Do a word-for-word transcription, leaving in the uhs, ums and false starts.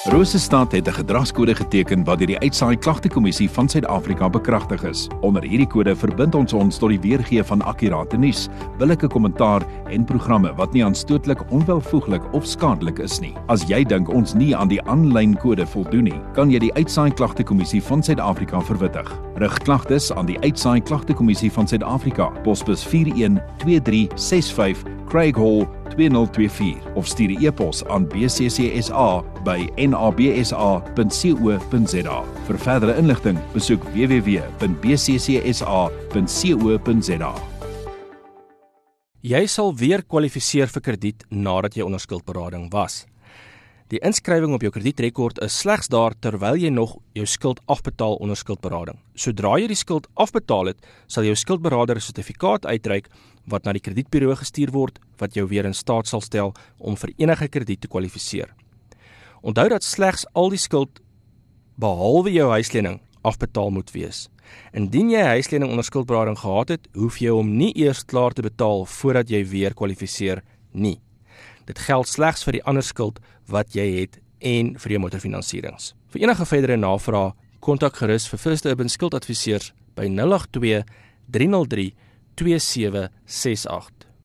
Rosestad het 'n gedragskode geteken wat deur die Uitsaai Klagtekommissie van Suid-Afrika bekragtig is. Onder hierdie kode verbind ons ons tot die weergee van akkurate nuus, billike kommentaar en programme wat nie aanstootlik, onwelvoeglik of skadelik is nie. As jy dink ons nie aan die aanlyn kode voldoen nie, kan jy die Uitsaai Klagtekommissie van Suid-Afrika verwittig. Rig klagtes aan die Uitsaai Klagtekommissie van Suid-Afrika, posbus vier een twee drie ses vyf, Craig Hall twee nul twee vier of stuur 'n e-pos aan b c c s a by n a b s a punt co punt z a. Vir verdere inligting, besoek w w w punt b c c s a punt co punt z a. Jy sal weer kwalifiseer vir krediet nadat jy onder skuldberading was. Die inskrywing op jou kredietrekord is slegs daar terwyl jy nog jou skuld afbetaal onder skuldberading. Sodra jy die skuld afbetaal het, sal jou skuldberader 'n sertifikaat uitreik wat na die kredietburo gestuur word, wat jou weer in staat sal stel om vir enige krediet te kwalifiseer. Onthou dat slegs al die skuld, behalwe jou huislening, afbetaal moet wees. Indien jy 'n huislening onder skuldberading gehad het, hoef jy hom nie eers klaar te betaal voordat jy weer kwalifiseer nie. Dit geld slegs vir die ander skuld wat jy het en vir jou motorfinansierings. Vir enige verdere navrae, kontak gerus vir First Urban skuldadviseurs by nul agt twee drie nul drie twee sewe ses agt.